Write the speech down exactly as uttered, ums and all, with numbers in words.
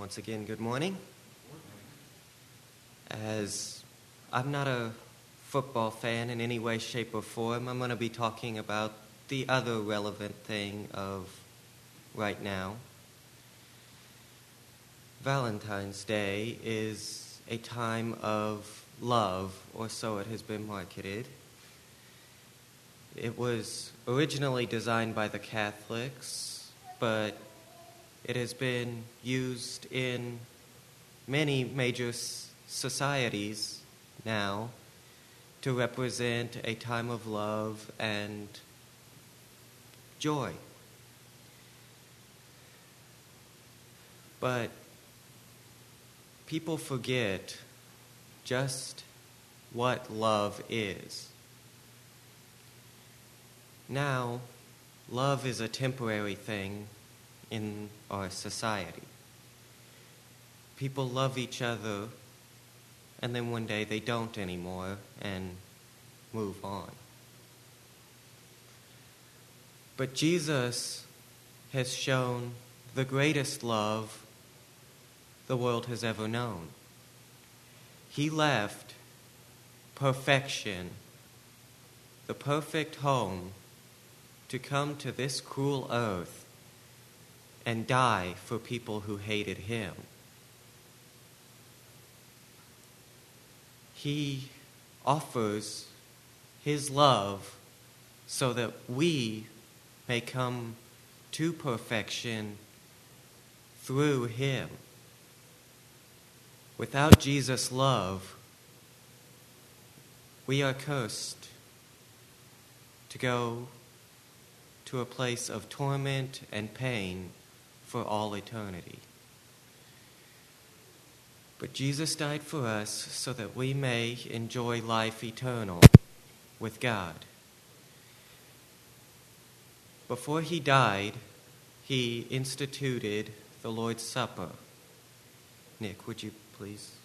Once again, good morning. As I'm not a football fan in any way, shape, or form, I'm going to be talking about the other relevant thing of right now. Valentine's Day is a time of love, or so it has been marketed. It was originally designed by the Catholics, but it has been used in many major s- societies now to represent a time of love and joy. But people forget just what love is. Now, love is a temporary thing in our society. People love each other, and then one day they don't anymore and move on. But Jesus has shown the greatest love the world has ever known. He left perfection, the perfect home, to come to this cruel earth and die for people who hated him. He offers his love so that we may come to perfection through him. Without Jesus' love, we are cursed to go to a place of torment and pain for all eternity. But Jesus died for us so that we may enjoy life eternal with God. Before he died, he instituted the Lord's Supper. Nick, would you please?